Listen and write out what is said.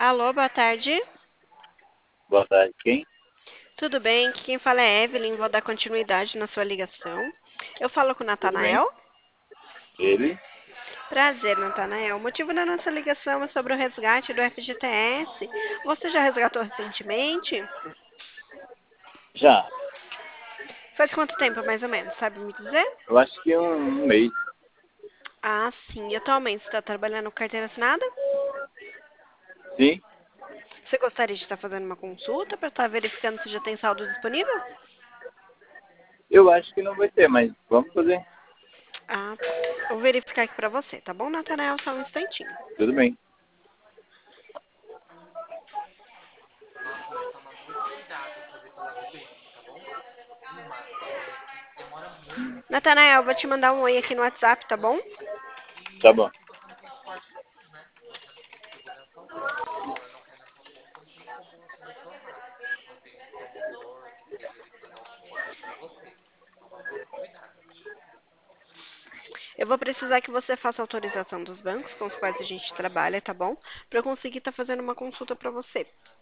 Alô, boa tarde. Boa tarde, quem? Tudo bem? Aqui quem fala é Evelyn. Vou dar continuidade na sua ligação. Eu falo com o Tudo bem? Natanael. Ele? Prazer, Natanael. O motivo da nossa ligação é sobre o resgate do FGTS. Você já resgatou recentemente? Já. Faz quanto tempo, mais ou menos? Sabe me dizer? Eu acho que um mês. Ah, sim. E atualmente você está trabalhando com carteira assinada? Sim? Você gostaria de estar fazendo uma consulta para estar verificando se já tem saldo disponível? Eu acho que não vai ter, mas vamos fazer. Ah, tá. Vou verificar aqui para você, tá bom, Natanael? Só um instantinho. Tudo bem. Natanael, vou te mandar um oi aqui no WhatsApp, tá bom? Tá bom. Eu vou precisar que você faça autorização dos bancos com os quais a gente trabalha, tá bom? Para eu conseguir estar fazendo uma consulta para você.